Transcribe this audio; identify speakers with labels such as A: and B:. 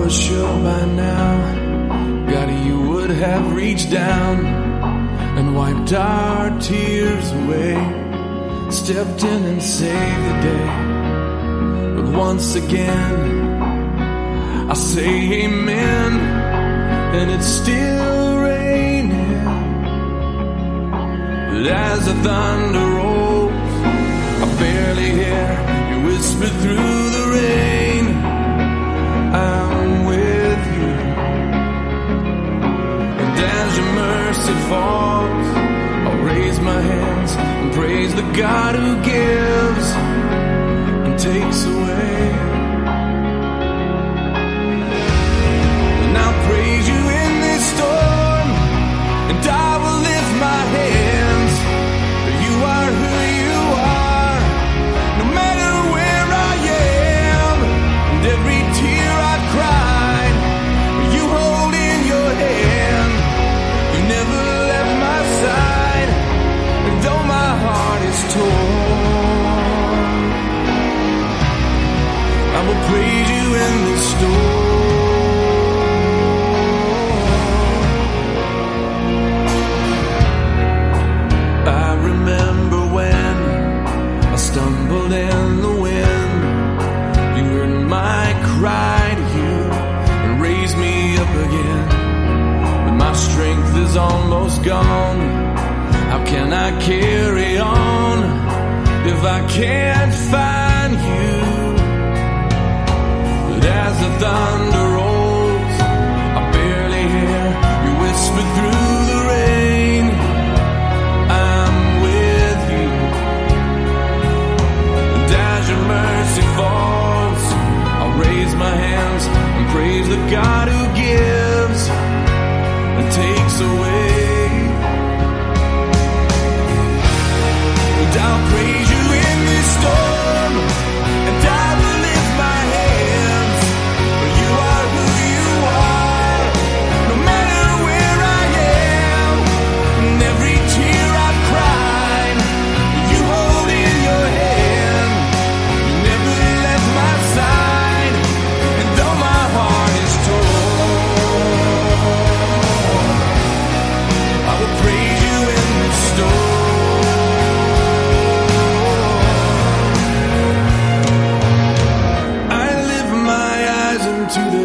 A: was sure by now, God, you would have reached down and wiped our tears away, stepped in and saved the day. But once again, I say amen, and it's still raining. But as the thunder rolls, I barely hear you whisper through the rain, I'm with you. And as your mercy falls, I'll raise my hands and praise the God who gives and takes away. And I'll praise you in this storm, and I will lift my hands, for you are who you are, no matter where I am. And every tear I've cried, you hold in your hand. You never left my side, and though my heart is torn, I will praise you in this storm. I remember when I stumbled in the wind, you heard my cry to you and raised me up again. But my strength is almost gone. How can I carry on if I can't find you? But as the thunder rolls, I barely hear you whisper through the rain, I'm with you. And as your mercy falls, I'll raise my hands and praise the God who gives and takes away. And I'll praise you in this storm, and I will lift my hands, for you are who you are, no matter where I am. And every tear I've cried, you hold in your hand. You never left my side, and though my heart is torn, I will praise you in this storm. To the